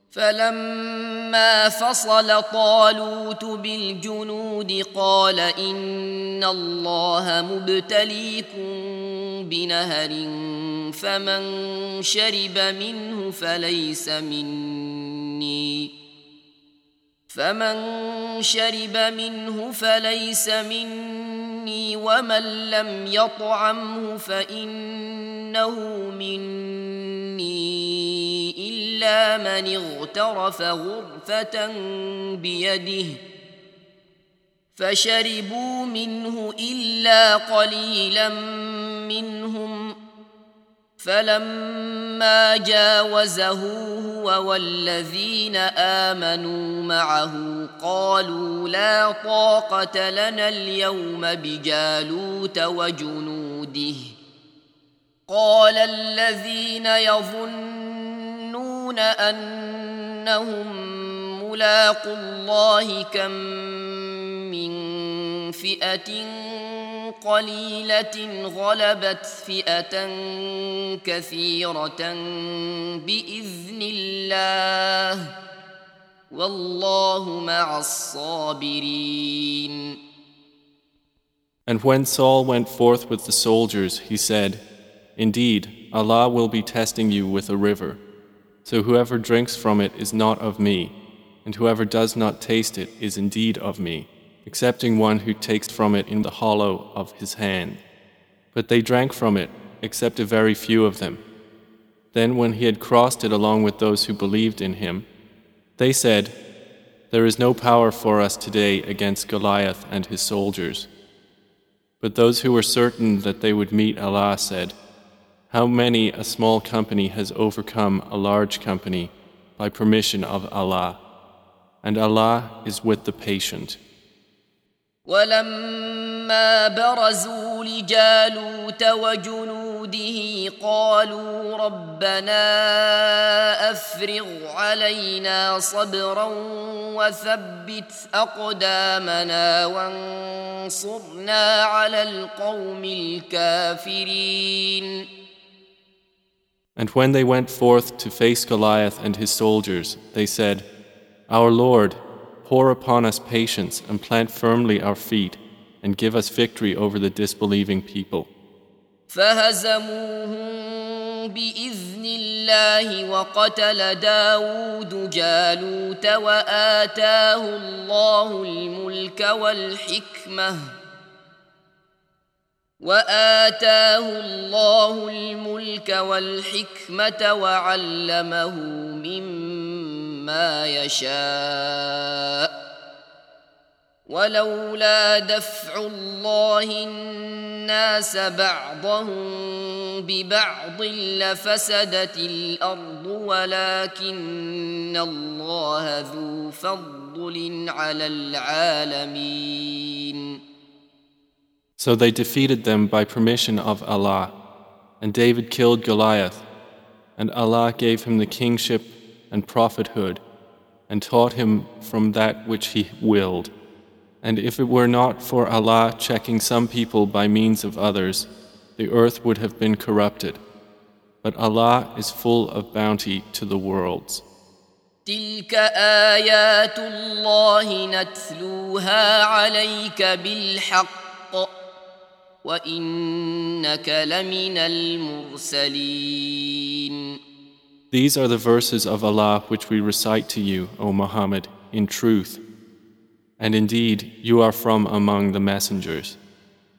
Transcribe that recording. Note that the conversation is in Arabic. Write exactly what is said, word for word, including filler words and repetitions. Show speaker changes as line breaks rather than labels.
فلما فصل طالوت بالجنود قال إن الله مبتليكم بنهر فمن شرب منه فليس مني فمن شرب منه فليس مني ومن لم يطعمه فإنه مني إلا من اغترف غرفة بيده فشربوا منه إلا قليلا منهم فلما جاوزه هو والذين آمنوا معه قالوا لا طاقة لنا اليوم بجالوت وجنوده قال الذين يظنون أنهم ملاقو الله كم من فئة قليلة غلبت فئة كثيرة بإذن الله والله مع الصابرين.
And when Saul went forth with the soldiers, he said, Indeed, Allah will be testing you with a river. So whoever drinks from it is not of me, and whoever does not taste it is indeed of me, excepting one who takes from it in the hollow of his hand. But they drank from it, except a very few of them. Then when he had crossed it along with those who believed in him, they said, There is no power for us today against Goliath and his soldiers. But those who were certain that they would meet Allah said, How many a small company has overcome a large company by permission of Allah, and Allah is with the patient.
ولما برزوا لجالوت وجنوده قالوا ربنا أفرغ علينا صبرا وثبت أقدامنا وانصرنا على القوم الكافرين.
And when they went forth to face Goliath and his soldiers, they said, Our Lord, pour upon us patience and plant firmly our feet and give us victory over the disbelieving people.
فهزموهم بإذن الله وقتل داود جالوت وآتاه الله الملك والحكمة وآتاه الله الملك والحكمة وعلمه مما يشاء ولولا دفع الله الناس بعضهم ببعض لفسدت الأرض ولكن الله ذو فضل على العالمين.
So they defeated them by permission of Allah, and David killed Goliath, and Allah gave him the kingship and prophethood, and taught him from that which He willed. And if it were not for Allah checking some people by means of others, the earth would have been corrupted. But Allah is full of bounty to the worlds.
تلك آيات الله نتلوها عليك بالحق وإنك لمن المرسلين.
These are the verses of Allah which we recite to you, O Muhammad, in truth. And indeed, you are from among the messengers.